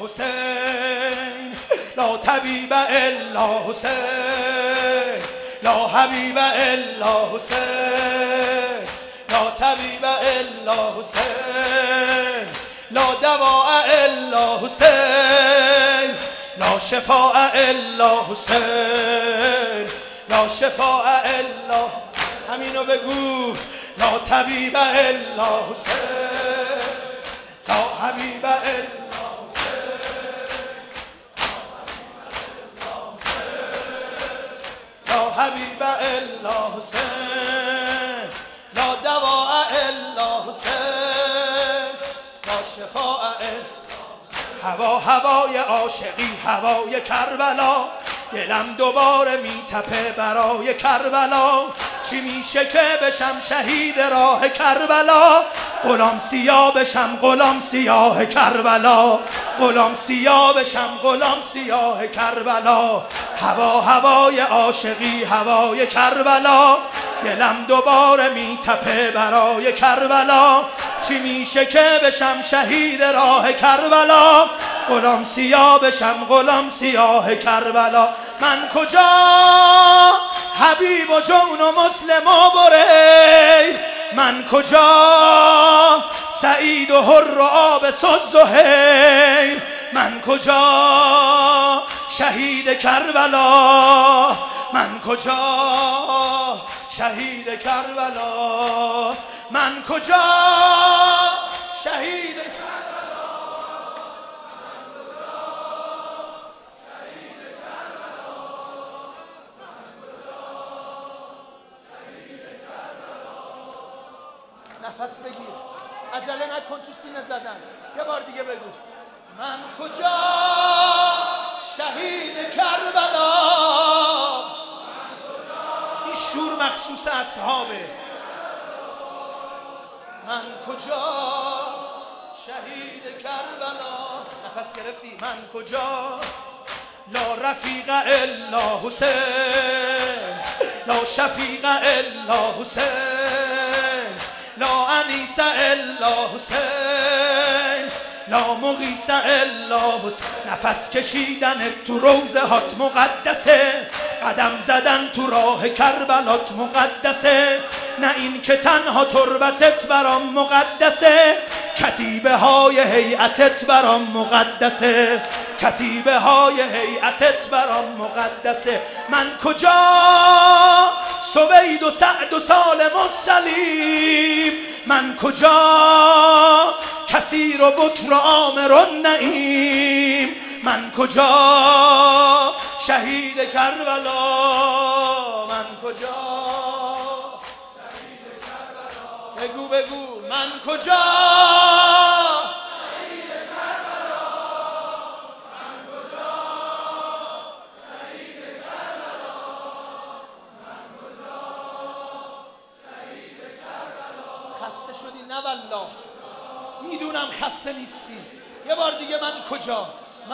حسین لا طبیب الا حسین لا حبیب الا حسین لا طبیب الا حسین لا دواء الا حسین لا شفاء الا حسین لا شفاء الا همینو بگو لا طبیب الا حسین لا حبیب الا لا حبیب الا حسین لا دواء الا حسین لا شفاء الا هوای عاشقی هوای کربلا دلم دوباره میتپه برای کربلا چی میشه که بشم شهید راه کربلا غلام سیاه بشم غلام سیاه کربلا غلام سیاه بشم غلام سیاه کربلا هوای عاشقی هوای کربلا دلم دوباره میتپه برای کربلا چی میشه که بشم شهید راه کربلا غلام سیاه بشم غلام سیاه کربلا من کجا حبیب و جون و مسلم و بری من کجا سعید و حر و آب سز و هی من کجا شهید کربلا من کجا شهید کربلا من کجا شهید نفس بگیر عجله نکن تو سینه زدن یه بار دیگه بگو من کجا شهید کربلا این شور مخصوص اصحابه من کجا شهید کربلا نفس گرفتی من کجا لا رفیق الا حسین لا شفیق الا حسین لا انیس الا حسین لا مغیث الا حسین نفس کشیدن تو روزه هات مقدسه قدم زدن تو راه کربلات مقدسه نه این که تنها تربتت برام مقدسه کتیبه های هیئتت برام مقدسه کتیبه های هیئتت برام مقدسه من کجا سوید و سعد و سالم و سلیم من کجا کثیر و بکر و عامر و نعیم من کجا شهید کربلا من کجا شهید کربلا بگو بگو من کجا شهید کربلا من کجا شهید کربلا من کجا شهید کربلا خسته شدی نه والله میدونم خسته نیستی یه بار دیگه من کجا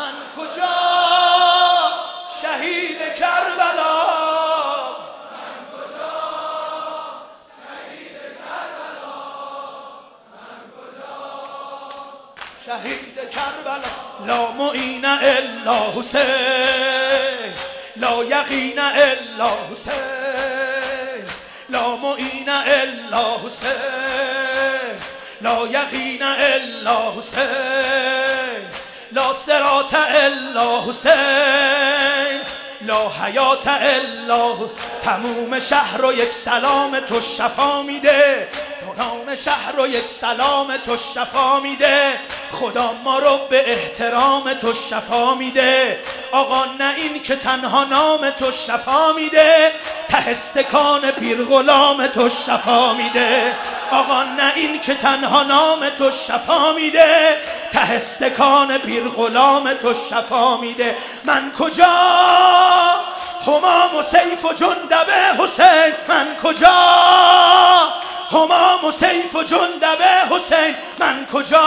شهید کربلا من کجا شهید کربلا من کجا شهید کربلا لا معین الا حسین لا یقین الا حسین لا معین الا حسین لا یقین الا حسین لا صراط الا حسین لا حیات الا تموم شهر رو یک سلام تو شفا میده تمام شهر رو یک سلام تو شفا میده خدا ما رو به احترام تو شفا میده آقا نه این که تنها نام تو شفا میده ته استکان پیر غلام تو شفا میده آقا نه این که تنها نام تو شفا میده ته استکان پیر غلام تو شفا میده من کجا همام و سیف و جندب حسین من کجا همام و سیف و جندب حسین من کجا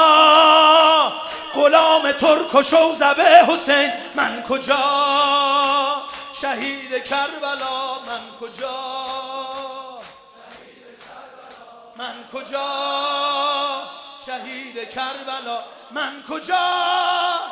غلام ترک و شوذب حسین من کجا شهید کربلا من کجا من کجا شهید کربلا من کجا